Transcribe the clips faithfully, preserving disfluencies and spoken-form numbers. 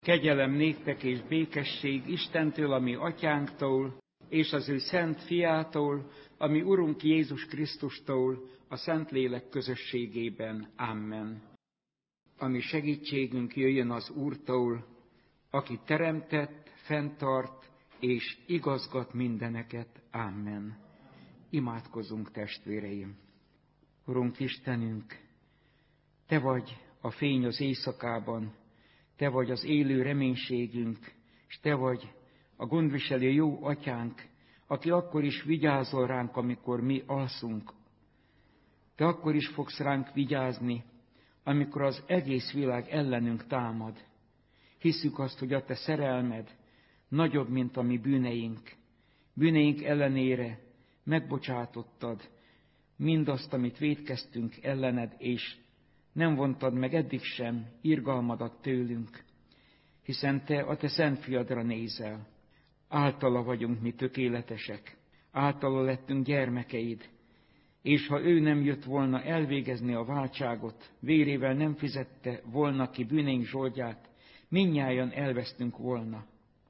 Kegyelem néktek és békesség Istentől, a mi atyánktól, és az ő szent fiától, a mi Urunk Jézus Krisztustól, a Szentlélek közösségében. Amen. A mi segítségünk jöjjön az Úrtól, aki teremtett, fenntart és igazgat mindeneket. Amen. Imádkozzunk, testvéreim! Urunk Istenünk, Te vagy a fény az éjszakában, Te vagy az élő reménységünk, és Te vagy a gondviselő jó atyánk, aki akkor is vigyázol ránk, amikor mi alszunk. Te akkor is fogsz ránk vigyázni, amikor az egész világ ellenünk támad. Hisszük azt, hogy a Te szerelmed nagyobb, mint a mi bűneink. Bűneink ellenére megbocsátottad mindazt, amit vétkeztünk ellened, és nem vontad meg eddig sem irgalmadat tőlünk, hiszen Te a Te szent fiadra nézel. Általa vagyunk mi tökéletesek, általa lettünk gyermekeid, és ha ő nem jött volna elvégezni a váltságot, vérével nem fizette volna ki bűneink zsoldját, mindnyájan elvesztünk volna.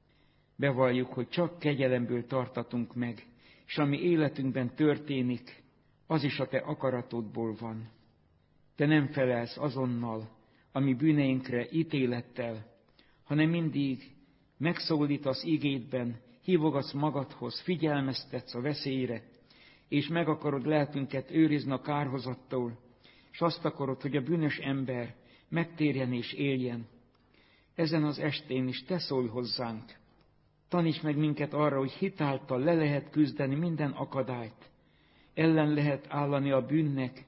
Bevalljuk, hogy csak kegyelemből tartatunk meg, és ami életünkben történik, az is a Te akaratodból van. Te nem felelsz azonnal a mi bűneinkre ítélettel, hanem mindig megszólítasz igédben, hívogatsz magadhoz, figyelmeztetsz a veszélyre, és meg akarod lelkünket őrizni a kárhozattól, és azt akarod, hogy a bűnös ember megtérjen és éljen. Ezen az estén is Te szólj hozzánk. Taníts meg minket arra, hogy hitáltal le lehet küzdeni minden akadályt, ellen lehet állani a bűnnek,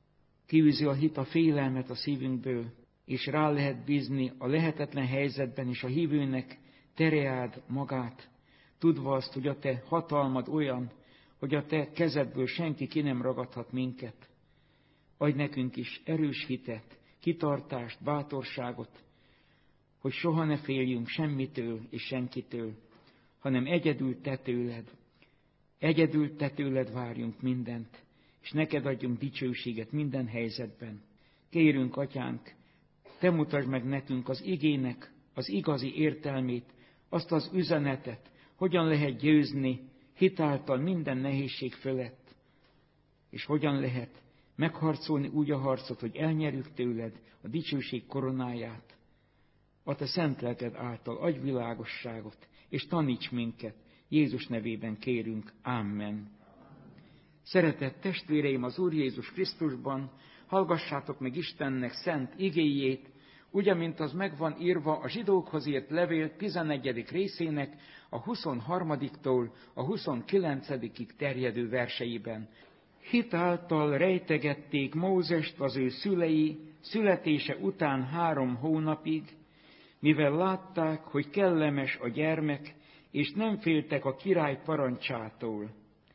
kiűzi a hit a félelmet a szívünkből, és rá lehet bízni a lehetetlen helyzetben is a hívőnek tereáld magát, tudva azt, hogy a Te hatalmad olyan, hogy a Te kezedből senki ki nem ragadhat minket. Adj nekünk is erős hitet, kitartást, bátorságot, hogy soha ne féljünk semmitől és senkitől, hanem egyedül Te tőled, egyedül Te tőled várjunk mindent, és neked adjunk dicsőséget minden helyzetben. Kérünk, Atyánk, Te mutasd meg nekünk az igének az igazi értelmét, azt az üzenetet, hogyan lehet győzni hitáltal minden nehézség fölött, és hogyan lehet megharcolni úgy a harcot, hogy elnyerjük tőled a dicsőség koronáját. A Te szent lelked által adj világosságot, és taníts minket. Jézus nevében kérünk. Amen. Szeretett testvéreim az Úr Jézus Krisztusban, hallgassátok meg Istennek szent igéjét, úgy, amint az megvan írva a zsidókhoz írt levél tizennegyedik részének a huszonharmadiktól a huszonkilencedikig terjedő verseiben. Hitáltal rejtegették Mózest az ő szülei születése után három hónapig, mivel látták, hogy kellemes a gyermek, és nem féltek a király parancsától.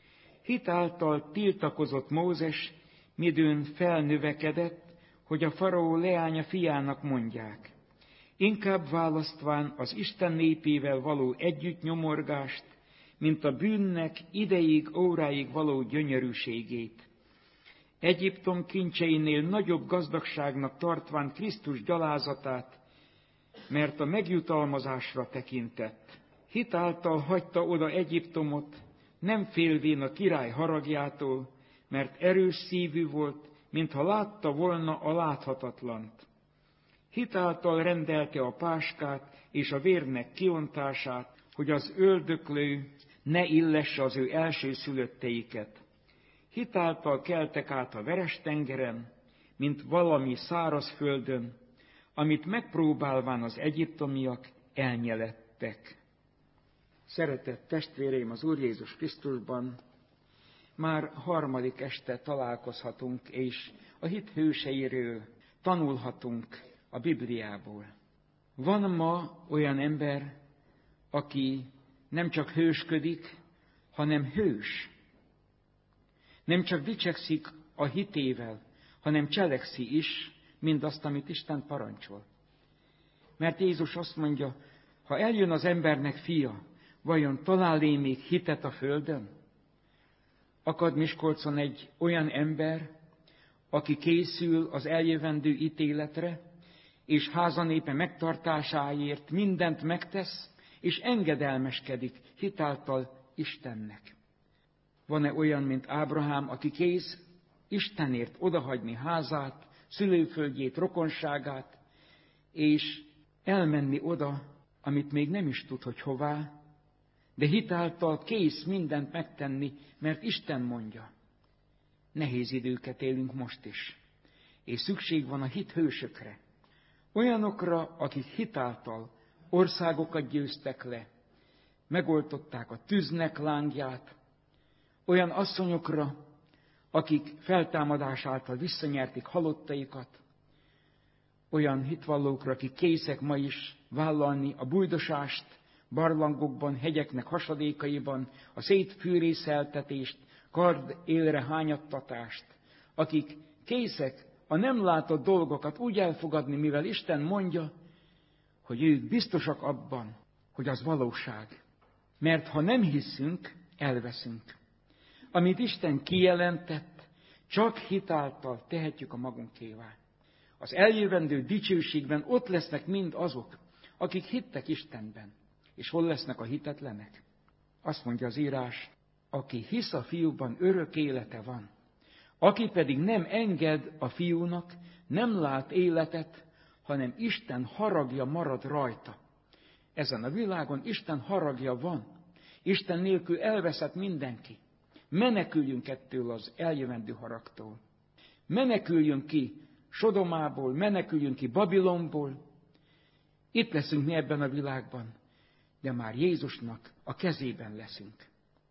Hitáltal tiltakozott Mózes, midőn felnövekedett, hogy a faraó leánya fiának mondják. Inkább választván az Isten népével való együttnyomorgást, mint a bűnnek ideig, óráig való gyönyörűségét. Egyiptom kincseinél nagyobb gazdagságnak tartván Krisztus gyalázatát, mert a megjutalmazásra tekintett. Hitáltal hagyta oda Egyiptomot, nem félvén a király haragjától, mert erős szívű volt, mintha látta volna a láthatatlant. Hitáltal rendelte a páskát és a vérnek kiontását, hogy az öldöklő ne illesse az ő elsőszülötteiket. Hitáltal keltek át a Veres-tengeren, mint valami száraz földön, amit megpróbálván az egyiptomiak elnyelettek. Szeretett testvéreim az Úr Jézus Krisztusban, már harmadik este találkozhatunk, és a hit hőseiről tanulhatunk a Bibliából. Van ma olyan ember, aki nem csak hősködik, hanem hős. Nem csak dicsekszik a hitével, hanem cselekszi is mindazt, amit Isten parancsol. Mert Jézus azt mondja, ha eljön az embernek fia, vajon talál-e még hitet a földön? Akad Miskolcon egy olyan ember, aki készül az eljövendő ítéletre, és házanépe megtartásáért mindent megtesz, és engedelmeskedik hitáltal Istennek. Van-e olyan, mint Ábrahám, aki kész Istenért odahagyni házát, szülőföldjét, rokonságát, és elmenni oda, amit még nem is tud, hogy hová, de hitáltal kész mindent megtenni, mert Isten mondja. Nehéz időket élünk most is, és szükség van a hit hősökre. Olyanokra, akik hitáltal országokat győztek le, megoldották a tűznek lángját, olyan asszonyokra, akik feltámadás által visszanyerték halottaikat, olyan hitvallókra, akik készek ma is vállalni a bujdosást, barlangokban, hegyeknek hasadékaiban, a szétfűrészeltetést, kard élre hányattatást, akik készek a nem látott dolgokat úgy elfogadni, mivel Isten mondja, hogy ők biztosak abban, hogy az valóság. Mert ha nem hiszünk, elveszünk. Amit Isten kijelentett, csak hitáltal tehetjük a magunkévá. Az eljövendő dicsőségben ott lesznek mind azok, akik hittek Istenben. És hol lesznek a hitetlenek? Azt mondja az írás, aki hisz a fiúban, örök élete van. Aki pedig nem enged a fiúnak, nem lát életet, hanem Isten haragja marad rajta. Ezen a világon Isten haragja van. Isten nélkül elveszett mindenki. Meneküljünk ettől az eljövendő haragtól. Meneküljünk ki Sodomából, meneküljünk ki Babilonból. Itt leszünk mi ebben a világban, de már Jézusnak a kezében leszünk.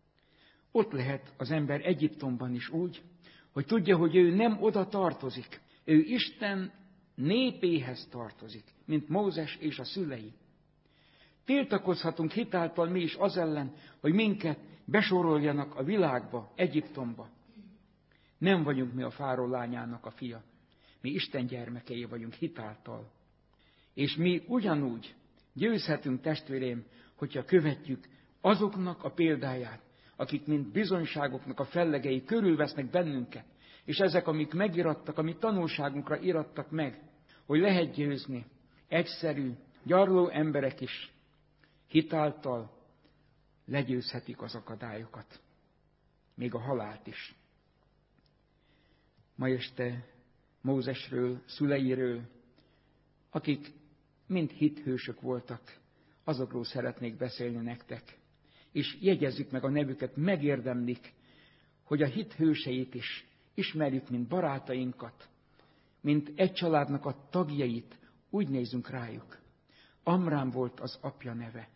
Ott lehet az ember Egyiptomban is úgy, hogy tudja, hogy ő nem oda tartozik. Ő Isten népéhez tartozik, mint Mózes és a szülei. Tiltakozhatunk hitáltal mi is az ellen, hogy minket besoroljanak a világba, Egyiptomba. Nem vagyunk mi a fáraó lányának a fia. Mi Isten gyermekei vagyunk hitáltal. És mi ugyanúgy győzhetünk, testvérém, hogyha követjük azoknak a példáját, akik mint bizonyságoknak a fellegei körülvesznek bennünket, és ezek, amik megirattak, amik tanulságunkra irattak meg, hogy lehet győzni egyszerű, gyarló emberek is hitáltal legyőzhetik az akadályokat, még a halált is. Ma este Mózesről, szüleiről, akik mind hithősök voltak, azokról szeretnék beszélni nektek. És jegyezzük meg a nevüket, megérdemlik, hogy a hit hőseit is ismerjük, mint barátainkat, mint egy családnak a tagjait, úgy nézzünk rájuk. Amrám volt az apja neve.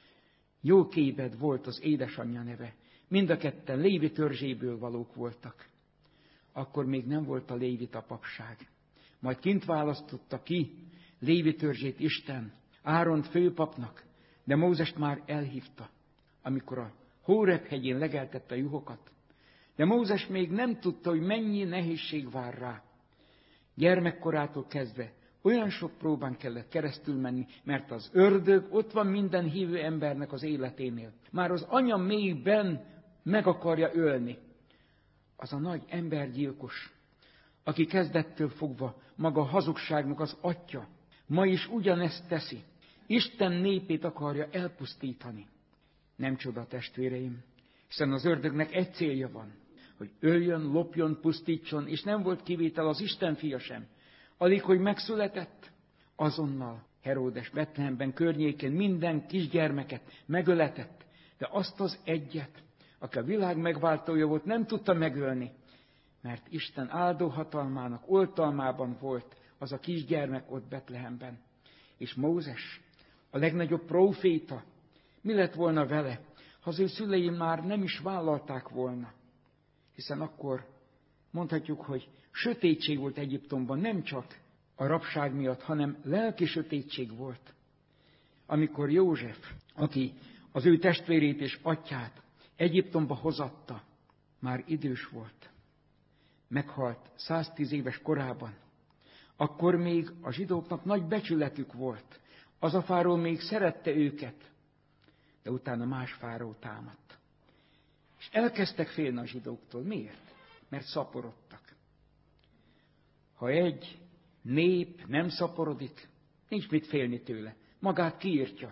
Jókébed volt az édesanyja neve. Mind a ketten Lévi törzséből valók voltak. Akkor még nem volt a lévita papság. Majd kint választotta ki Lévi törzsét Isten, Áront főpapnak, de Mózest már elhívta, amikor a Hóreb hegyén legeltette a juhokat. De Mózes még nem tudta, hogy mennyi nehézség vár rá. Gyermekkorától kezdve olyan sok próbán kellett keresztül menni, mert az ördög ott van minden hívő embernek az életénél. Már az anya mélyben meg akarja ölni. Az a nagy embergyilkos, aki kezdettől fogva maga a hazugságnak az atya, ma is ugyanezt teszi. Isten népét akarja elpusztítani. Nem csoda, testvéreim, hiszen az ördögnek egy célja van, hogy öljön, lopjon, pusztítson, és nem volt kivétel az Isten fia sem. Alig, hogy megszületett, azonnal Heródes Betlehemben környékén minden kisgyermeket megöletett, de azt az egyet, aki a világ megváltója volt, nem tudta megölni, mert Isten áldó hatalmának oltalmában volt az a kisgyermek ott Betlehemben. És Mózes, a legnagyobb próféta, mi lett volna vele, ha az ő szülei már nem is vállalták volna? Hiszen akkor mondhatjuk, hogy sötétség volt Egyiptomban, nem csak a rabság miatt, hanem lelki sötétség volt. Amikor József, aki az ő testvérét és atyát Egyiptomba hozatta, már idős volt. Meghalt száztíz éves korában. Akkor még a zsidóknak nagy becsületük volt. Az a fáraó még szerette őket, de utána más fáraó támadt. És elkezdtek félni a zsidóktól. Miért? Mert szaporodtak. Ha egy nép nem szaporodik, nincs mit félni tőle, magát kiírtja.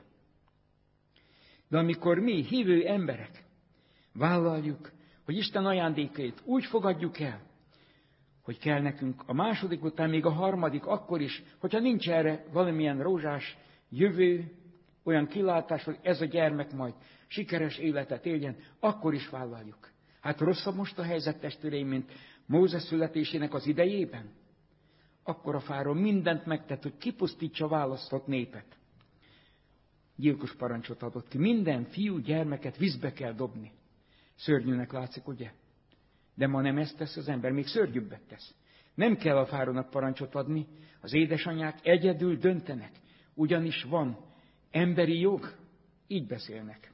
De amikor mi, hívő emberek, vállaljuk, hogy Isten ajándékait úgy fogadjuk el, hogy kell nekünk a második után, még a harmadik, akkor is, hogyha nincs erre valamilyen rózsás jövő, olyan kilátás, hogy ez a gyermek majd sikeres életet éljen, akkor is vállaljuk. Hát rosszabb most a helyzet, testvéreim, mint Mózes születésének az idejében? Akkor a fáraó mindent megtett, hogy kipusztítsa a választott népet. Gyilkos parancsot adott ki. Minden fiú gyermeket vízbe kell dobni. Szörnyűnek látszik, ugye? De ma nem ezt tesz az ember, még szörnyűbbet tesz. Nem kell a fáraónak parancsot adni, az édesanyák egyedül döntenek. Ugyanis van emberi jog, így beszélnek.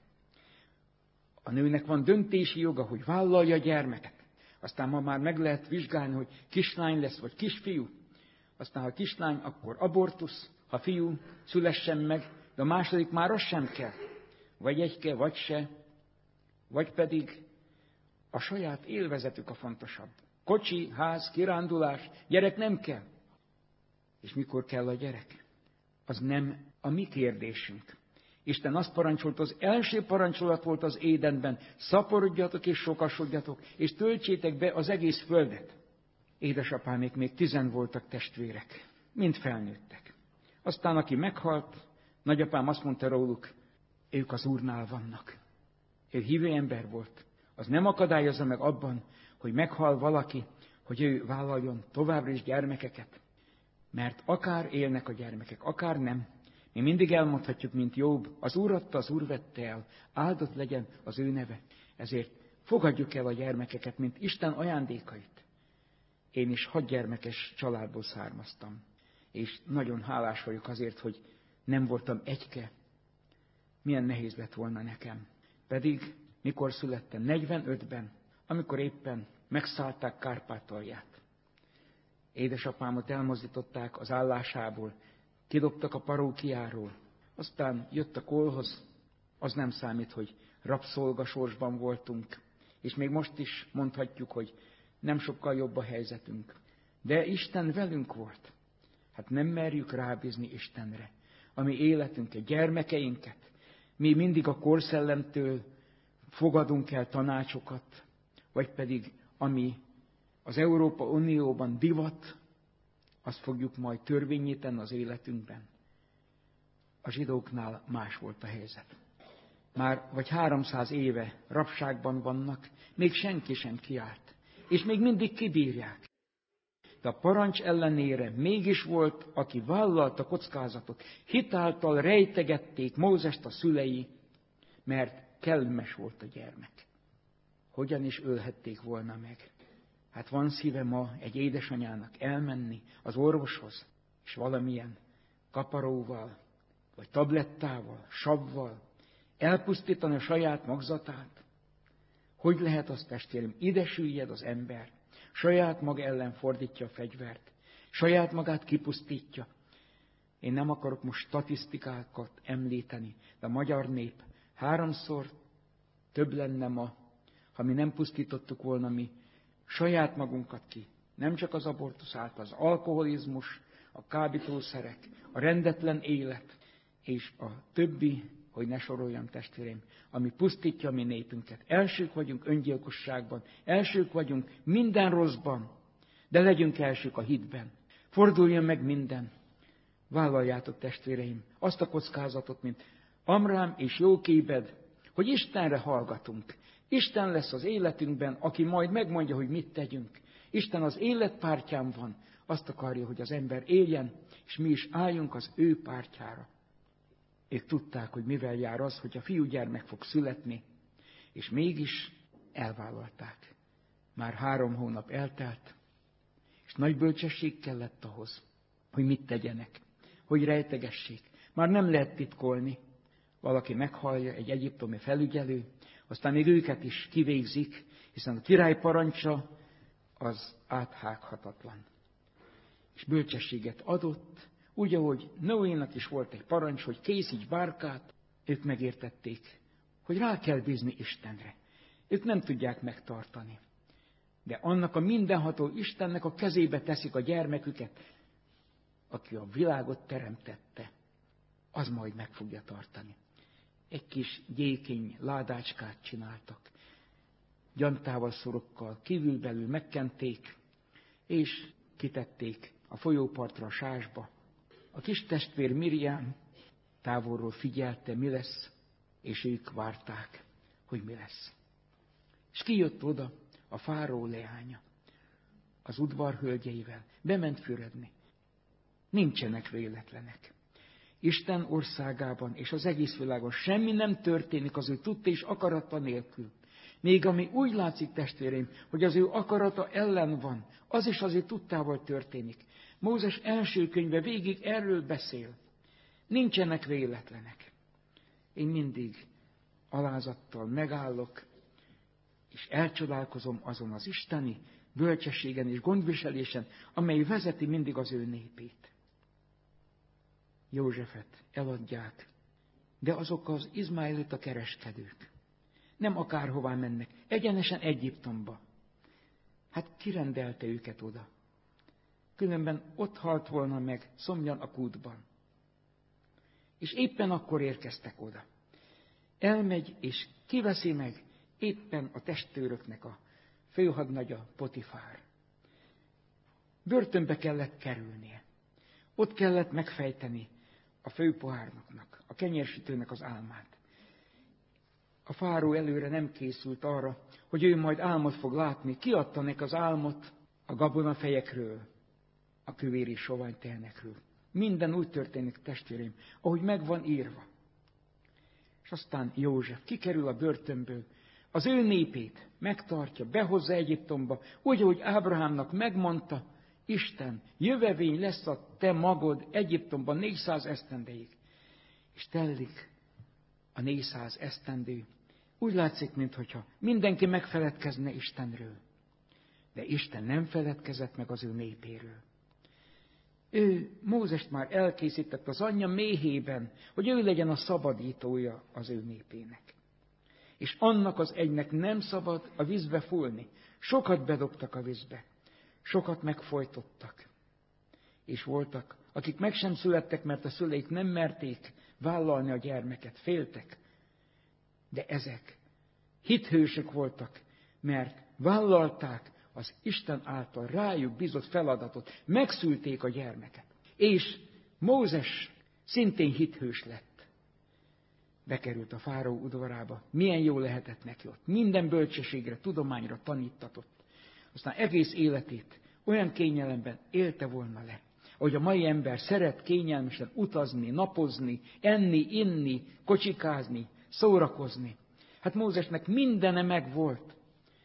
A nőnek van döntési joga, hogy vállalja a gyermeket. Aztán ma már meg lehet vizsgálni, hogy kislány lesz, vagy kisfiú. Aztán, ha kislány, akkor abortusz, ha fiú, szülessen meg, de a második már az sem kell. Vagy egyke, vagy se, vagy pedig a saját élvezetük a fontosabb. Kocsi, ház, kirándulás, gyerek nem kell. És mikor kell a gyerek? Az nem a mi kérdésünk. Isten azt parancsolt, az első parancsolat volt az Édenben, szaporodjatok és sokasodjatok, és töltsétek be az egész földet. Édesapámék még tizen voltak testvérek, mind felnőttek. Aztán, aki meghalt, nagyapám azt mondta róluk, ők az Úrnál vannak. Ő hívő ember volt. Az nem akadályozza meg abban, hogy meghal valaki, hogy ő vállaljon továbbra is gyermekeket. Mert akár élnek a gyermekek, akár nem, mi mindig elmondhatjuk, mint Jobb, az Úr adta, az Úr vette el, áldott legyen az ő neve. Ezért fogadjuk el a gyermekeket, mint Isten ajándékait. Én is hat gyermekes családból származtam, és nagyon hálás vagyok azért, hogy nem voltam egyke. Milyen nehéz lett volna nekem. Pedig mikor születtem? negyvenötben, amikor éppen megszállták Kárpátalját. Édesapámat elmozdították az állásából, kidobtak a parókiáról, aztán jött a kolhoz, az nem számít, hogy rabszolgasorsban voltunk, és még most is mondhatjuk, hogy nem sokkal jobb a helyzetünk. De Isten velünk volt. Hát nem merjük rábízni Istenre. A mi életünket, gyermekeinket, mi mindig a korszellemtől fogadunk el tanácsokat, vagy pedig ami az Európa Unióban divat, azt fogjuk majd törvényé tenni az életünkben. A zsidóknál más volt a helyzet. Már vagy háromszáz éve rabságban vannak, még senki sem kiállt, és még mindig kibírják. De a parancs ellenére mégis volt, aki vállalta kockázatot. Hitáltal rejtegették Mózest a szülei, mert kellemes volt a gyermek. Hogyan is ölhették volna meg? Hát van szíve ma egy édesanyának elmenni az orvoshoz, és valamilyen kaparóval, vagy tablettával, savval elpusztítani a saját magzatát? Hogy lehet az, testvérem? Ide süllyed az ember. Saját maga ellen fordítja a fegyvert. Saját magát kipusztítja. Én nem akarok most statisztikákat említeni, de a magyar nép háromszor több lenne ma, ha mi nem pusztítottuk volna mi saját magunkat ki. Nem csak az abortusz által, az alkoholizmus, a kábítószerek, a rendetlen élet, és a többi, hogy ne soroljam, testvérem, ami pusztítja a mi népünket. Elsők vagyunk öngyilkosságban, elsők vagyunk minden rosszban, de legyünk elsők a hitben. Forduljon meg minden. Vállaljátok, testvéreim, azt a kockázatot, mint Amrám és Jókébed, hogy Istenre hallgatunk. Isten lesz az életünkben, aki majd megmondja, hogy mit tegyünk. Isten az élet pártján van, azt akarja, hogy az ember éljen, és mi is álljunk az ő pártjára. Ők tudták, hogy mivel jár az, hogy a fiúgyermek fog születni, és mégis elvállalták. Már három hónap eltelt, és nagy bölcsesség kellett ahhoz, hogy mit tegyenek, hogy rejtegessék. Már nem lehet titkolni. Valaki meghallja, egy egyiptomi felügyelő, aztán még őket is kivégzik, hiszen a király parancsa az áthághatatlan. És bölcsességet adott, úgy, ahogy Noénak is volt egy parancs, hogy készíts bárkát, ők megértették, hogy rá kell bízni Istenre. Ők nem tudják megtartani. De annak a mindenható Istennek a kezébe teszik a gyermeküket, aki a világot teremtette, az majd meg fogja tartani. Egy kis gyékény ládácskát csináltak. Gyantával, szorokkal kívülbelül megkenték, és kitették a folyópartra, a sásba. A kis testvér Miriam távolról figyelte, mi lesz, és ők várták, hogy mi lesz. És kijött oda a fáraó leánya, az udvar hölgyeivel, bement füredni. Nincsenek véletlenek. Isten országában és az egész világon semmi nem történik az ő tudta és akarata nélkül. Még ami úgy látszik, testvéreim, hogy az ő akarata ellen van, az is az ő tudtával történik. Mózes első könyve végig erről beszél. Nincsenek véletlenek. Én mindig alázattal megállok, és elcsodálkozom azon az isteni bölcsességen és gondviselésen, amely vezeti mindig az ő népét. Józsefet eladják, de azok az izmaelita kereskedők nem akárhová mennek, egyenesen Egyiptomba. Hát kirendelte őket oda. Különben ott halt volna meg szomjan a kútban. És éppen akkor érkeztek oda. Elmegy és kiveszi meg éppen a testőröknek a főhadnagya Potifár. Börtönbe kellett kerülnie. Ott kellett megfejteni a főpohárnoknak, a kenyérsütőnek az álmát. A fáró előre nem készült arra, hogy ő majd álmot fog látni. Kiadta neki az álmot a gabonafejekről, a kövér és sovány tehenekről. Minden úgy történik, testvéreim, ahogy meg van írva. És aztán József kikerül a börtönből, az ő népét megtartja, behozza Egyiptomba, úgy, ahogy Ábrahámnak megmondta, Isten, jövevény lesz a te magod Egyiptomban négyszáz esztendeig. És telik a négyszáz esztendő. Úgy látszik, mintha mindenki megfeledkezne Istenről. De Isten nem feledkezett meg az ő népéről. Ő Mózest már elkészített az anyja méhében, hogy ő legyen a szabadítója az ő népének. És annak az egynek nem szabad a vízbe fúlni. Sokat bedobtak a vízbe, sokat megfojtottak. És voltak, akik meg sem születtek, mert a szüleik nem merték vállalni a gyermeket, féltek. De ezek hithősök voltak, mert vállalták az Isten által rájuk bízott feladatot, megszülték a gyermeket. És Mózes szintén hithős lett. Bekerült a fáraó udvarába. Milyen jó lehetett neki ott. Minden bölcsességre, tudományra tanítatott. Aztán egész életét olyan kényelemben élte volna le, ahogy a mai ember szeret kényelmesen utazni, napozni, enni, inni, kocsikázni, szórakozni. Hát Mózesnek mindene meg volt.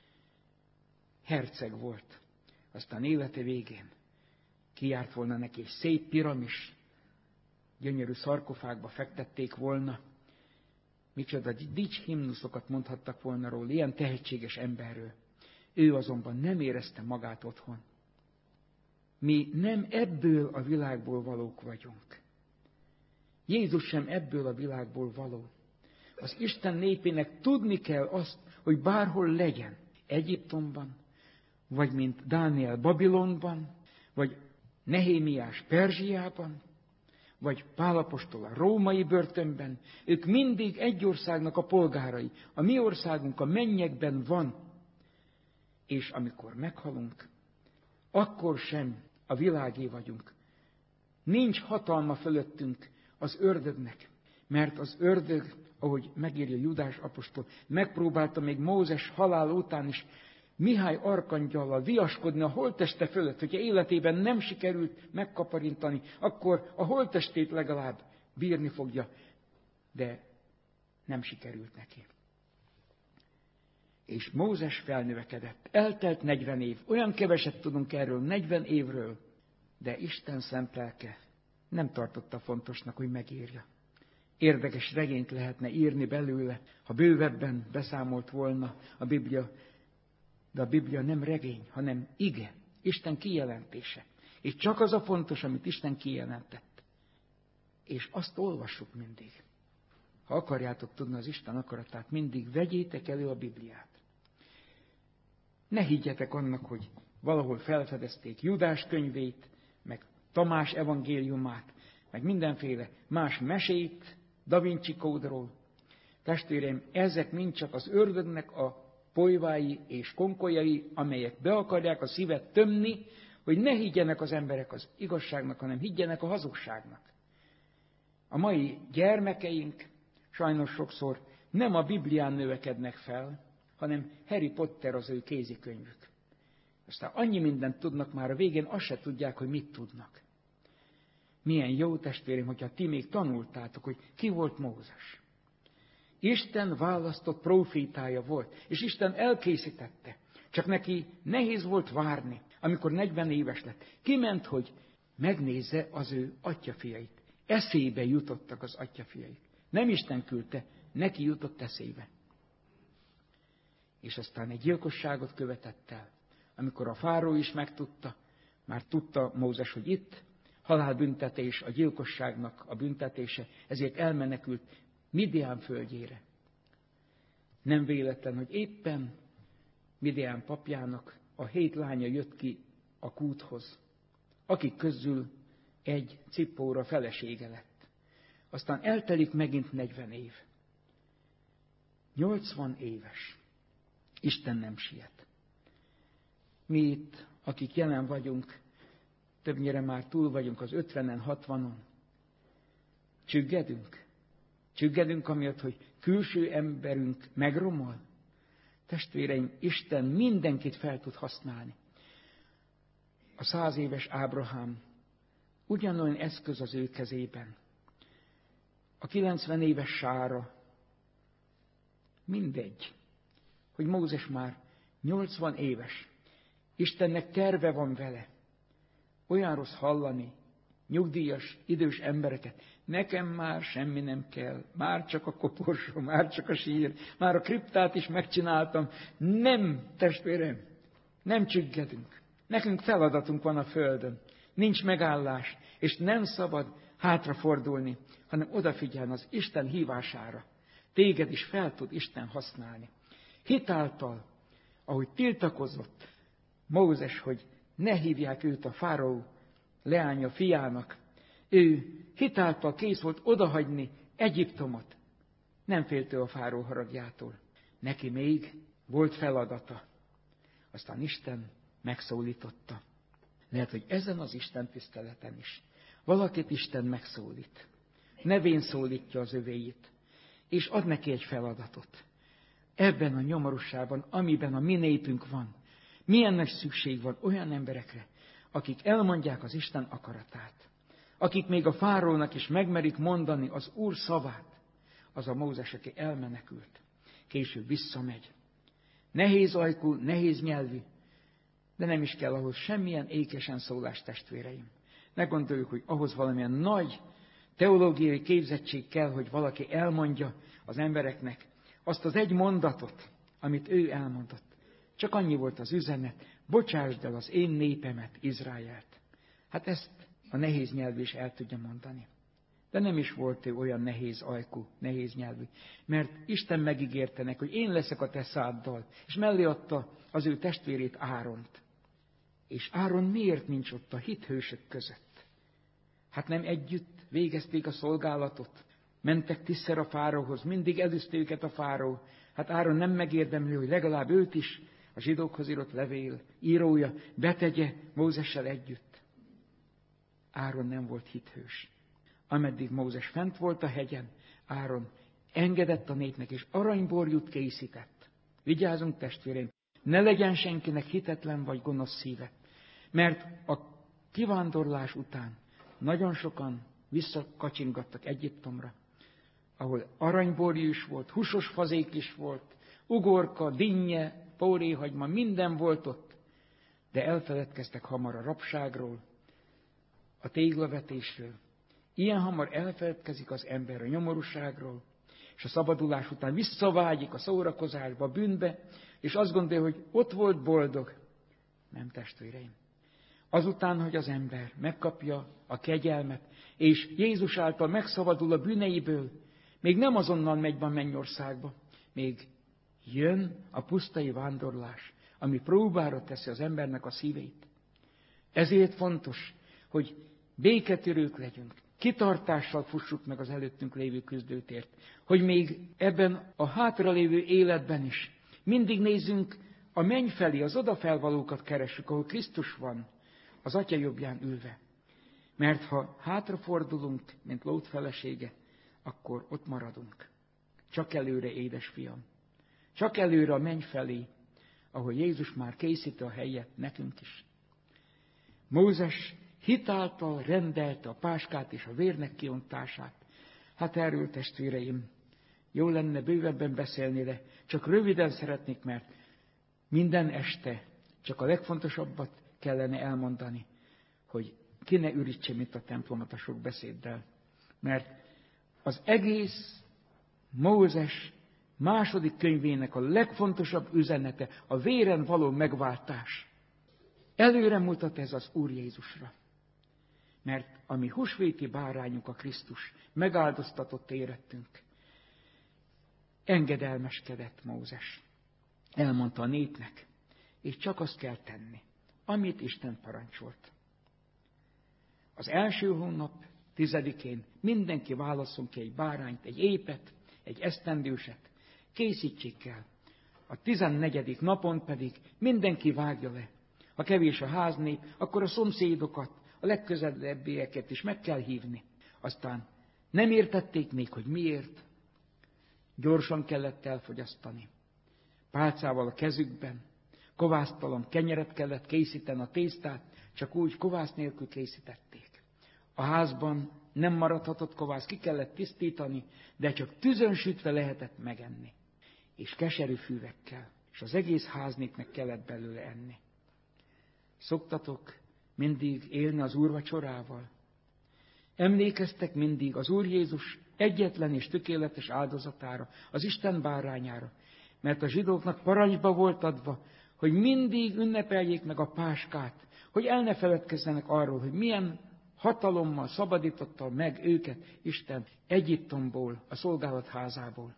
Herceg volt. Aztán élete végén kijárt volna neki egy szép piramis, gyönyörű szarkofágba fektették volna. Micsoda dics himnuszokat mondhattak volna róla, ilyen tehetséges emberről. Ő azonban nem érezte magát otthon. Mi nem ebből a világból valók vagyunk. Jézus sem ebből a világból való. Az Isten népének tudni kell azt, hogy bárhol legyen, Egyiptomban, vagy mint Dániel Babilonban, vagy Nehémiás Perzsiában, vagy Pál apostol a római börtönben, ők mindig egy országnak a polgárai. A mi országunk a mennyekben van, és amikor meghalunk, akkor sem a világé vagyunk. Nincs hatalma fölöttünk az ördögnek, mert az ördög, ahogy megírja Judás apostol, megpróbálta még Mózes halál után is Mihály arkangyallal viaskodni a holtteste fölött, hogyha életében nem sikerült megkaparintani, akkor a holttestét legalább bírni fogja, de nem sikerült neki. És Mózes felnövekedett. Eltelt negyven év. Olyan keveset tudunk erről, negyven évről, de Isten szent lelke nem tartotta fontosnak, hogy megírja. Érdekes regényt lehetne írni belőle, ha bővebben beszámolt volna a Biblia. De a Biblia nem regény, hanem ige, Isten kijelentése. És csak az a fontos, amit Isten kijelentett. És azt olvassuk mindig. Ha akarjátok tudni az Isten akaratát, mindig vegyétek elő a Bibliát. Ne higgyetek annak, hogy valahol felfedezték Judás könyvét, meg Tamás evangéliumát, meg mindenféle más mesét, Da Vinci kódról. Testvéreim, ezek mind csak az ördögnek a polyvái és konkolyai, amelyek be akarják a szívet tömni, hogy ne higgyenek az emberek az igazságnak, hanem higgyenek a hazugságnak. A mai gyermekeink sajnos sokszor nem a Biblián növekednek fel, hanem Harry Potter az ő kézikönyvük. Aztán annyi mindent tudnak már, a végén azt se tudják, hogy mit tudnak. Milyen jó, testvérem, hogyha ti még tanultátok, hogy ki volt Mózes. Isten választott prófétája volt, és Isten elkészítette. Csak neki nehéz volt várni, amikor negyven éves lett. Kiment, hogy megnézze az ő atyafiait. Eszébe jutottak az atyafiaik. Nem Isten küldte, neki jutott eszébe. És aztán egy gyilkosságot követett el. Amikor a fáró is megtudta, már tudta Mózes, hogy itt halálbüntetés, a gyilkosságnak a büntetése, ezért elmenekült Midián földjére. Nem véletlen, hogy éppen Midián papjának a hét lánya jött ki a kúthoz, akik közül egy Cippóra felesége lett. Aztán eltelik megint negyven év. nyolcvan éves. Isten nem siet. Mi itt, akik jelen vagyunk, többnyire már túl vagyunk az ötvenen, hatvanon. Csüggedünk? Csüggedünk amiatt, hogy külső emberünk megromol? Testvéreim, Isten mindenkit fel tud használni. A száz éves Ábrahám ugyanolyan eszköz az ő kezében. A kilencven éves Sára mindegy, hogy Mózes már nyolcvan éves. Istennek terve van vele. Olyan rossz hallani nyugdíjas, idős embereket. Nekem már semmi nem kell, már csak a koporsó, már csak a sír, már a kriptát is megcsináltam. Nem, testvérem, nem csüggedünk. Nekünk feladatunk van a földön. Nincs megállás, és nem szabad hátrafordulni, hanem odafigyelni az Isten hívására. Téged is fel tud Isten használni. Hitáltal, ahogy tiltakozott Mózes, hogy ne hívják őt a fáraó leánya fiának, ő hitáltal kész volt odahagyni Egyiptomot. Nem félt ő a fáraó haragjától. Neki még volt feladata. Aztán Isten megszólította. Lehet, hogy ezen az Isten tiszteleten is valakit Isten megszólít. Nevén szólítja az övéit, és ad neki egy feladatot. Ebben a nyomorúságban, amiben a mi népünk van, milyen nagy szükség van olyan emberekre, akik elmondják az Isten akaratát. Akik még a fáraónak is megmerik mondani az Úr szavát. Az a Mózes, aki elmenekült. Később visszamegy. Nehéz ajkú, nehéz nyelvű, de nem is kell ahhoz semmilyen ékesen szólás, testvéreim. Ne gondoljuk, hogy ahhoz valamilyen nagy teológiai képzettség kell, hogy valaki elmondja az embereknek azt az egy mondatot, amit ő elmondott. Csak annyi volt az üzenet, bocsásd el az én népemet, Izraelt. Hát ezt a nehéz nyelvű is el tudja mondani. De nem is volt ő olyan nehéz ajkú, nehéz nyelvű. Mert Isten megígérte neki, hogy én leszek a te száddal. És mellé adta az ő testvérét, Áront. És Áron miért nincs ott a hithősök között? Hát nem együtt végezték a szolgálatot? Mentek tízszer a fáraóhoz, mindig előzte őket a fáraó. Hát Áron nem megérdemli, hogy legalább őt is a zsidókhoz írott levél írója betegye Mózessel együtt. Áron nem volt hithős. Ameddig Mózes fent volt a hegyen, Áron engedett a népnek, és aranyborjút készített. Vigyázzunk, testvéreim, ne legyen senkinek hitetlen vagy gonosz szíve. Mert a kivándorlás után nagyon sokan visszakacsingattak Egyiptomra, ahol aranyborjú is volt, húsos fazék is volt, ugorka, dinnye, póréhagyma, minden volt ott, de elfeledkeztek hamar a rabságról, a téglavetésről. Ilyen hamar elfeledkezik az ember a nyomorúságról, és a szabadulás után visszavágyik a szórakozásba, a bűnbe, és azt gondolja, hogy ott volt boldog. Nem, testvéreim. Azután, hogy az ember megkapja a kegyelmet, és Jézus által megszabadul a bűneiből, még nem azonnal megy be a mennyországba, még jön a pusztai vándorlás, ami próbára teszi az embernek a szívét. Ezért fontos, hogy béketörők legyünk, kitartással fussuk meg az előttünk lévő küzdőtért, hogy még ebben a hátralévő életben is mindig nézzünk a menny felé, az odafelvalókat keressük, ahol Krisztus van, az Atya jobbján ülve. Mert ha hátrafordulunk, mint Lót felesége, akkor ott maradunk. Csak előre, édesfiam. Csak előre a menny felé, ahol Jézus már készíti a helyet nekünk is. Mózes hitáltal rendelte a páskát és a vérnek kiontását. Hát erről, testvéreim, jó lenne bővebben beszélni, de csak röviden szeretnék, mert minden este csak a legfontosabbat kellene elmondani, hogy ki ne ürítse, mint a templomot a sok beszéddel. Mert az egész Mózes második könyvének a legfontosabb üzenete a véren való megváltás. Előre mutat ez az Úr Jézusra. Mert a mi húsvéti bárányunk a Krisztus, megáldoztatott érettünk. Engedelmeskedett Mózes. Elmondta a népnek, és csak azt kell tenni, amit Isten parancsolt. Az első hónap tizedikén mindenki válasszon ki egy bárányt, egy épet, egy esztendőset, készítsék el. A tizennegyedik napon pedig mindenki vágja le. Ha kevés a háznép, akkor a szomszédokat, a legközelebbieket is meg kell hívni. Aztán nem értették még, hogy miért. Gyorsan kellett elfogyasztani. Pálcával a kezükben, kovásztalan kenyeret kellett készíteni, a tésztát csak úgy kovász nélkül készítették. A házban nem maradhatott kovász, ki kellett tisztítani, de csak tüzön sütve lehetett megenni. És keserű fűvekkel, és az egész háznépnek kellett belőle enni. Szoktatok mindig élni az úrvacsorával? Emlékeztek mindig az Úr Jézus egyetlen és tökéletes áldozatára, az Isten bárányára, mert a zsidóknak parancsba volt adva, hogy mindig ünnepeljék meg a páskát, hogy el ne feledkezzenek arról, hogy milyen hatalommal szabadította meg őket Isten Egyiptomból, a szolgálat házából.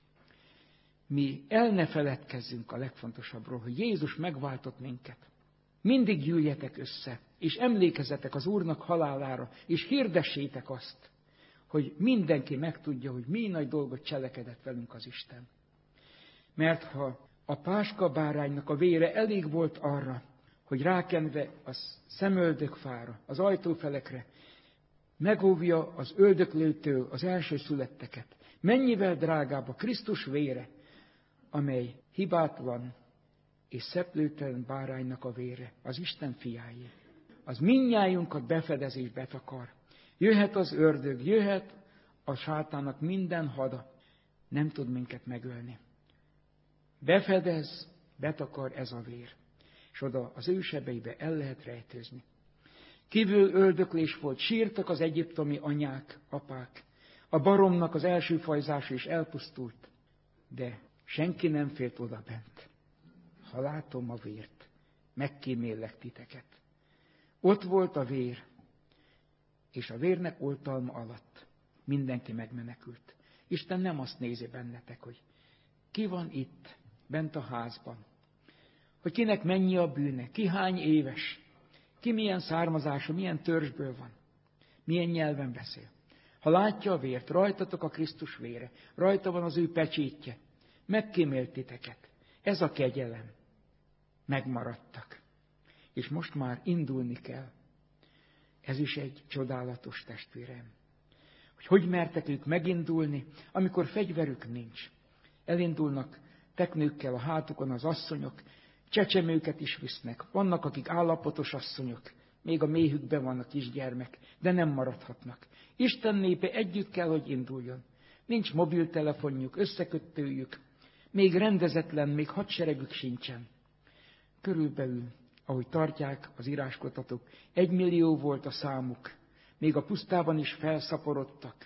Mi el ne feledkezzünk a legfontosabbról, hogy Jézus megváltott minket. Mindig gyűljetek össze, és emlékezzetek az Úrnak halálára, és hirdessétek azt, hogy mindenki megtudja, hogy mi nagy dolgot cselekedett velünk az Isten. Mert ha a páska báránynak a vére elég volt arra, hogy rákenve a szemöldökfára, az ajtófelekre, megóvja az öldöklőtől az első születteket, mennyivel drágább a Krisztus vére, amely hibátlan és szeplőtelen báránynak a vére, az Isten fiáé. Az mindnyájunkat befedez és betakar. Jöhet az ördög, jöhet a sátának minden hada, nem tud minket megölni. Befedez, betakar ez a vér, és oda az ő sebeibe el lehet rejtőzni. Kívül öldöklés volt, sírtak az egyiptomi anyák, apák. A baromnak az első fajzása is elpusztult, de senki nem félt oda bent. Ha látom a vért, megkímélek titeket. Ott volt a vér, és a vérnek oltalma alatt mindenki megmenekült. Isten nem azt nézi bennetek, hogy ki van itt, bent a házban, hogy kinek mennyi a bűne, ki hány éves, ki milyen származása, milyen törzsből van, milyen nyelven beszél. Ha látja a vért, rajtatok a Krisztus vére, rajta van az ő pecsétje, megkímélt titeket. Ez a kegyelem. Megmaradtak. És most már indulni kell. Ez is egy csodálatos, testvérem. Hogy hogy mertek ők megindulni, amikor fegyverük nincs. Elindulnak teknőkkel a hátukon az asszonyok, csecsemőket is visznek. Vannak, akik állapotos asszonyok, még a méhükben van a kisgyermek, de nem maradhatnak. Isten népe együtt kell, hogy induljon. Nincs mobiltelefonjuk, összekötőjük, még rendezetlen, még hadseregük sincsen. Körülbelül, ahogy tartják az íráskutatók, egy millió volt a számuk, még a pusztában is felszaporodtak.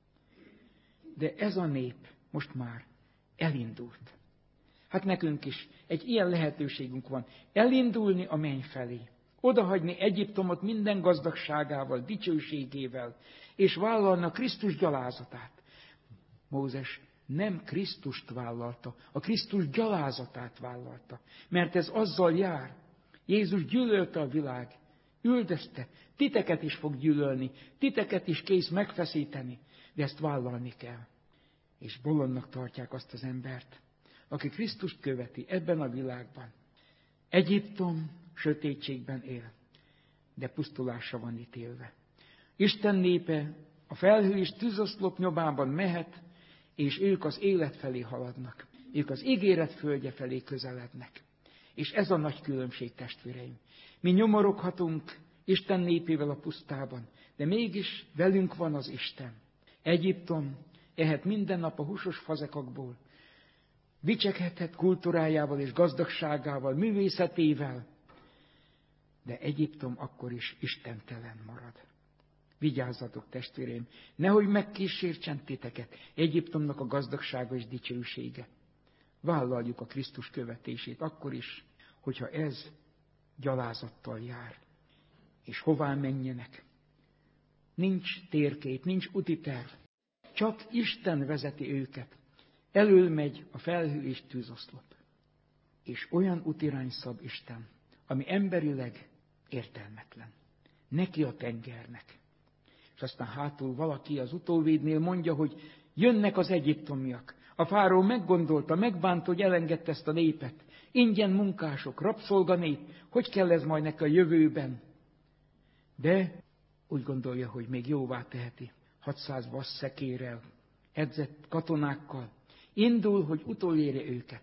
De ez a nép most már elindult. Hát nekünk is egy ilyen lehetőségünk van, elindulni a menny felé, odahagyni Egyiptomot minden gazdagságával, dicsőségével, és vállalni a Krisztus gyalázatát. Mózes nem Krisztust vállalta, a Krisztus gyalázatát vállalta, mert ez azzal jár. Jézus gyűlölte a világ üldözte, titeket is fog gyűlölni, titeket is kész megfeszíteni, de ezt vállalni kell. És bolondnak tartják azt az embert, aki Krisztust követi ebben a világban. Egyiptom sötétségben él, de pusztulásra van ítélve. Isten népe a felhő és tűzoszlop nyomában mehet, és ők az élet felé haladnak. Ők az ígéret földje felé közelednek. És ez a nagy különbség, testvéreim. Mi nyomoroghatunk Isten népével a pusztában, de mégis velünk van az Isten. Egyiptom ehet minden nap a húsos fazekakból, dicsekhetett kultúrájával és gazdagságával, művészetével, de Egyiptom akkor is istentelen marad. Vigyázzatok, testvéreim, nehogy megkísértsen titeket Egyiptomnak a gazdagsága és dicsősége. Vállaljuk a Krisztus követését akkor is, hogyha ez gyalázattal jár. És hová menjenek? Nincs térkép, nincs útiterv. Csak Isten vezeti őket. Elől megy a felhő és tűzoszlop. És olyan útirány szab Isten, ami emberileg értelmetlen. Neki a tengernek. És aztán hátul valaki az utóvédnél mondja, hogy jönnek az egyiptomiak. A fáró meggondolta, megbánta, hogy elengedte ezt a népet. Ingyen munkások, rabszolganép, hogy kell ez majd neki a jövőben? De úgy gondolja, hogy még jóvá teheti. hatszáz vasszekérrel, edzett katonákkal. Indul, hogy utolérje őket.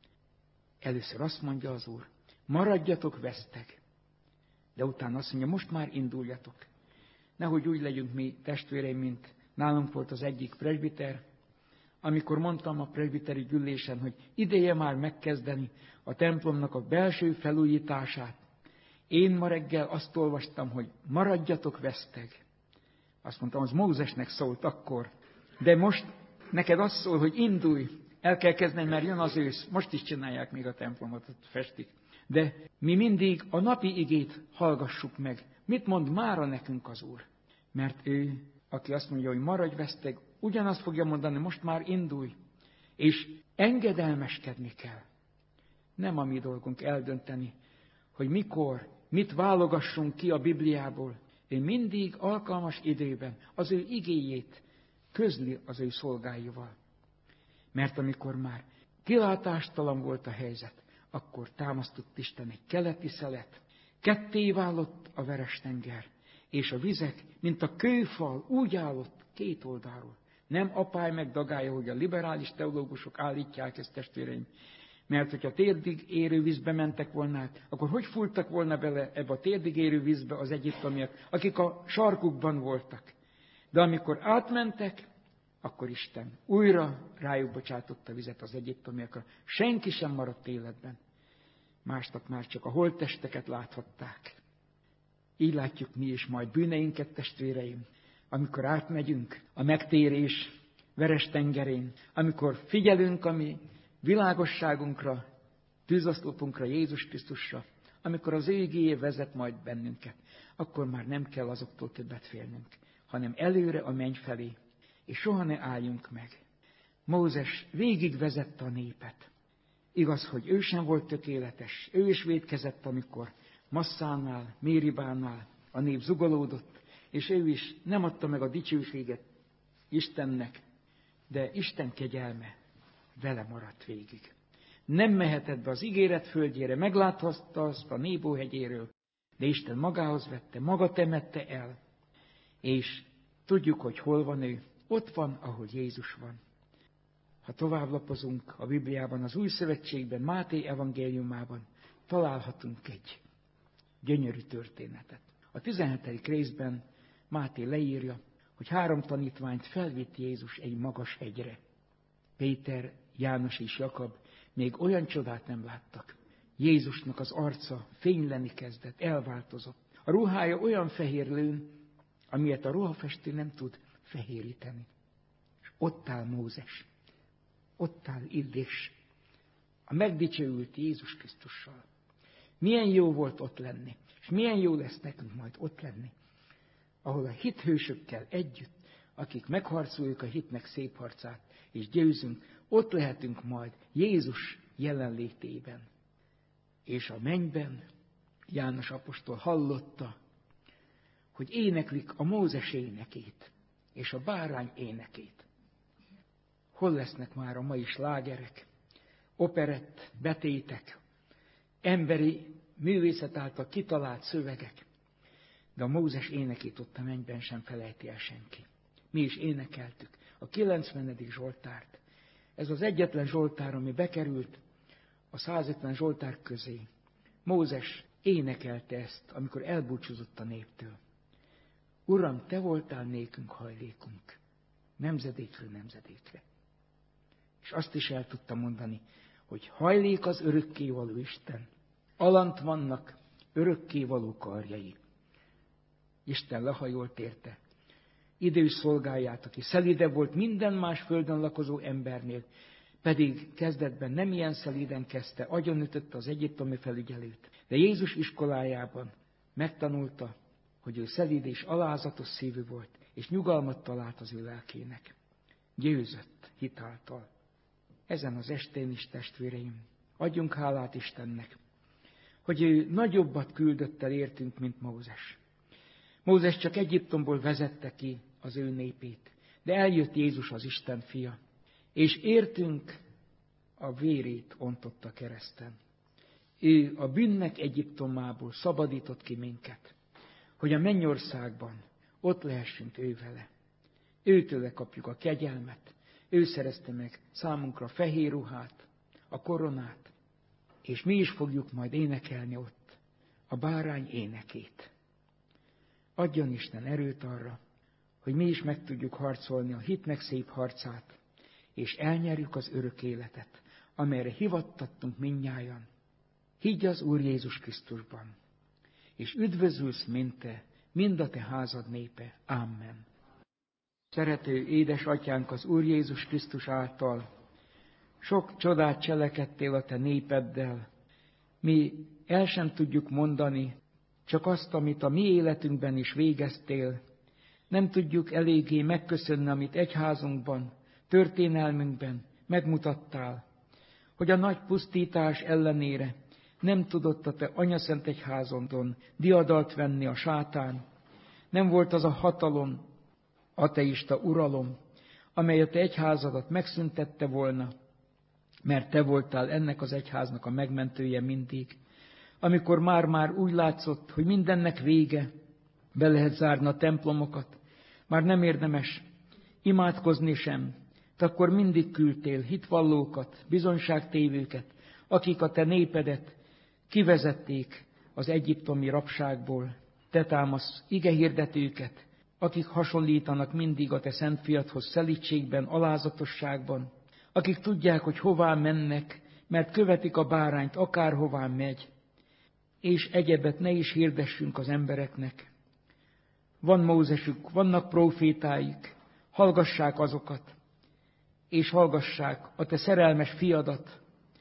Először azt mondja az Úr, maradjatok veszteg. De utána azt mondja, most már induljatok. Nehogy úgy legyünk mi testvéreim, mint nálunk volt az egyik presbiter, amikor mondtam a presbiteri gyűlésen, hogy ideje már megkezdeni a templomnak a belső felújítását. Én ma reggel azt olvastam, hogy maradjatok veszteg. Azt mondtam, az Mózesnek szólt akkor. De most neked azt szól, hogy indulj, el kell kezdeni, mert jön az ősz. Most is csinálják még a templomot, ott festik. De mi mindig a napi igét hallgassuk meg. Mit mond mára nekünk az Úr? Mert ő, aki azt mondja, hogy maradj veszteg, ugyanazt fogja mondani, most már indulj. És engedelmeskedni kell. Nem a mi dolgunk eldönteni, hogy mikor, mit válogassunk ki a Bibliából. Ő mindig alkalmas időben az ő igéjét közli az ő szolgáival. Mert amikor már kilátástalan volt a helyzet, akkor támasztott Isten egy keleti szelet, ketté válott a Veres-tenger, és a vizek, mint a kőfal, úgy állott két oldalról. Nem apály meg dagája, hogy a liberális teológusok állítják ezt, testvéreim. Mert hogyha térdig érő vízbe mentek volna át, akkor hogy fújtak volna bele ebbe a térdig érő vízbe az egyiptomiak, akik a sarkukban voltak. De amikor átmentek, akkor Isten újra rájuk bocsátotta vizet az egyiptomiakra. Senki sem maradt életben. Másnap már csak a holttesteket láthatták. Így látjuk mi is majd bűneinket, testvéreim, amikor átmegyünk a megtérés Veres-tengerén, amikor figyelünk a mi világosságunkra, tűzoszlopunkra, Jézus Krisztusra, amikor az ő igéje vezet majd bennünket, akkor már nem kell azoktól többet félnünk, hanem előre a menny felé, és soha ne álljunk meg. Mózes végig vezette a népet. Igaz, hogy ő sem volt tökéletes, ő is vétkezett, amikor Masszánál, Méribánál a nép zugolódott, és ő is nem adta meg a dicsőséget Istennek, de Isten kegyelme vele maradt végig. Nem mehetett be az ígéret földjére, megláthatta azt a Nébó hegyéről, de Isten magához vette, maga temette el, és tudjuk, hogy hol van ő. Ott van, ahol Jézus van. Ha tovább lapozunk a Bibliában, az Új Szövetségben, Máté evangéliumában találhatunk egy gyönyörű történetet. A tizenhetedik részben Máté leírja, hogy három tanítványt felvitt Jézus egy magas hegyre. Péter, János és Jakab még olyan csodát nem láttak. Jézusnak az arca fényleni kezdett, elváltozott. A ruhája olyan fehér lőn, amilyet a ruhafestő nem tud fehéríteni. És ott áll Mózes, ott áll Illés, a megdicsőült Jézus Krisztussal. Milyen jó volt ott lenni, és milyen jó lesz nekünk majd ott lenni, ahol a hithősökkel együtt, akik megharcoljuk a hitnek szép harcát, és győzünk, ott lehetünk majd Jézus jelenlétében. És a mennyben János apostol hallotta hogy éneklik a Mózes énekét és a bárány énekét. Hol lesznek már a mai slágerek, operett, betétek, emberi művészet által kitalált szövegek, de a Mózes énekét ott a mennyben sem felejti el senki. Mi is énekeltük a kilencvenedik Zsoltárt. Ez az egyetlen Zsoltár, ami bekerült a százötven Zsoltár közé. Mózes énekelte ezt, amikor elbúcsúzott a néptől. Uram, te voltál nékünk hajlékunk, nemzedékről nemzedékre. És azt is el tudta mondani, hogy hajlék az örökkévaló Isten. Alant vannak örökkévaló karjai. Isten lehajolt érte. Idős szolgáját, aki szelídebb volt minden más földön lakozó embernél, pedig kezdetben nem ilyen szelíden kezdte, agyonütötte az egyiptomi felügyelőt. De Jézus iskolájában megtanulta, hogy ő szelíd és alázatos szívű volt, és nyugalmat talált az ő lelkének. Győzött hitáltal. Ezen az estén is, testvéreim, adjunk hálát Istennek, hogy ő nagyobbat küldött el értünk, mint Mózes. Mózes csak Egyiptomból vezette ki az ő népét, de eljött Jézus, az Isten fia, és értünk a vérét ontotta kereszten. Ő a bűnnek Egyiptomából szabadított ki minket, hogy a mennyországban ott lehessünk ő vele. Őtőle kapjuk a kegyelmet, ő szerezte meg számunkra a fehér ruhát, a koronát, és mi is fogjuk majd énekelni ott a bárány énekét. Adjon Isten erőt arra, hogy mi is meg tudjuk harcolni a hitnek szép harcát, és elnyerjük az örök életet, amelyre hivattattunk mindnyájan. Higgy az Úr Jézus Krisztusban, és üdvözülsz, mint te, mind a te házad népe. Amen. Szerető édes atyánk, az Úr Jézus Krisztus által sok csodát cselekedtél a te népeddel. Mi el sem tudjuk mondani, csak azt, amit a mi életünkben is végeztél. Nem tudjuk eléggé megköszönni, amit egyházunkban, történelmünkben megmutattál, hogy a nagy pusztítás ellenére nem tudott a te anyaszent egyházodon diadalt venni a sátán. Nem volt az a hatalom, ateista uralom, amely a te egyházadat megszüntette volna, mert te voltál ennek az egyháznak a megmentője mindig. Amikor már-már úgy látszott, hogy mindennek vége, be lehet zárni a templomokat, már nem érdemes imádkozni sem, de akkor mindig küldtél hitvallókat, bizonyságtévőket, akik a te népedet kivezették az egyiptomi rabságból. Te támasz igehirdetőket, akik hasonlítanak mindig a te szent fiadhoz szelídségben, alázatosságban, akik tudják, hogy hová mennek, mert követik a bárányt, akárhová megy, és egyebet ne is hirdessünk az embereknek. Van Mózesük, vannak prófétáik, hallgassák azokat, és hallgassák a te szerelmes fiadat,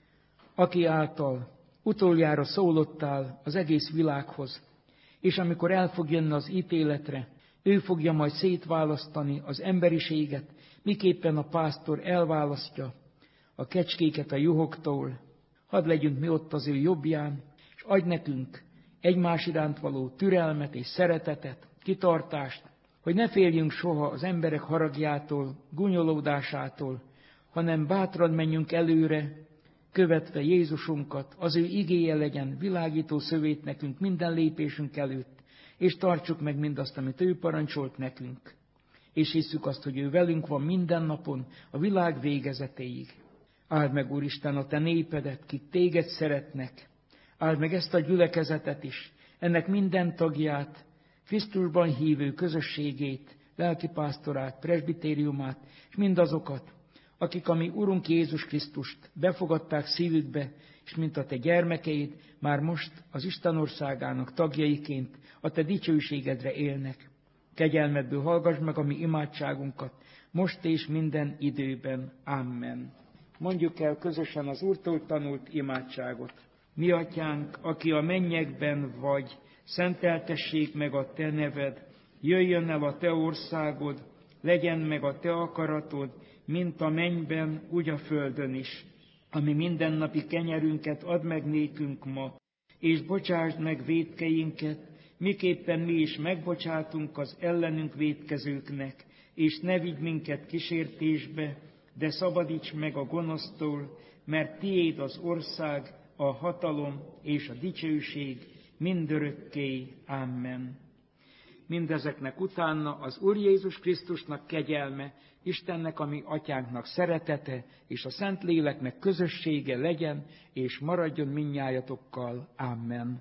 aki által utoljára szólottál az egész világhoz, és amikor el fog jönni az ítéletre, ő fogja majd szétválasztani az emberiséget, miképpen a pásztor elválasztja a kecskéket a juhoktól. Hadd legyünk mi ott az ő jobbján, és adj nekünk egymás iránt való türelmet és szeretetet, kitartást, hogy ne féljünk soha az emberek haragjától, gúnyolódásától, hanem bátran menjünk előre, követve Jézusunkat, az ő igéje legyen világító szövét nekünk minden lépésünk előtt, és tartsuk meg mindazt, amit ő parancsolt nekünk. És hisszük azt, hogy ő velünk van minden napon, a világ végezetéig. Áld meg, Úristen, a te népedet, kik téged szeretnek. Áld meg ezt a gyülekezetet is, ennek minden tagját, Krisztusban hívő közösségét, lelkipásztorát, presbitériumát, és mindazokat, akik a mi Urunk Jézus Krisztust befogadták szívükbe, és mint a te gyermekeid, már most az Isten országának tagjaiként a te dicsőségedre élnek. Kegyelmedből hallgass meg a mi imádságunkat, most és minden időben. Amen. Mondjuk el közösen az Úrtól tanult imádságot. Mi atyánk, aki a mennyekben vagy, szenteltessék meg a te neved, jöjjön el a te országod, legyen meg a te akaratod, mint a mennyben, úgy a földön is. Ami mindennapi kenyerünket add meg nékünk ma, és bocsásd meg vétkeinket, miképpen mi is megbocsátunk az ellenünk vétkezőknek, és ne vigy minket kísértésbe, de szabadíts meg a gonosztól, mert tiéd az ország, a hatalom és a dicsőség mindörökké. Amen. Mindezeknek utána az Úr Jézus Krisztusnak kegyelme, Istennek, a mi atyánknak szeretete, és a Szentléleknek közössége legyen, és maradjon mindnyájatokkal. Amen.